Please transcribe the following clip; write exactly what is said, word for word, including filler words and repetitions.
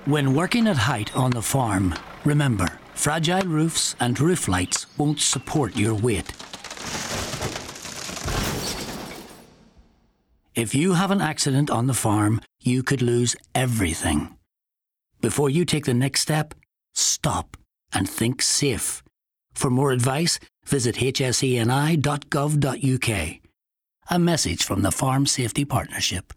When working at height on the farm, remember, fragile roofs and roof lights won't support your weight. If you have an accident on the farm, you could lose everything. Before you take the next step, stop and think safe. For more advice, visit h s e n i dot gov dot u k. A message from the Farm Safety Partnership.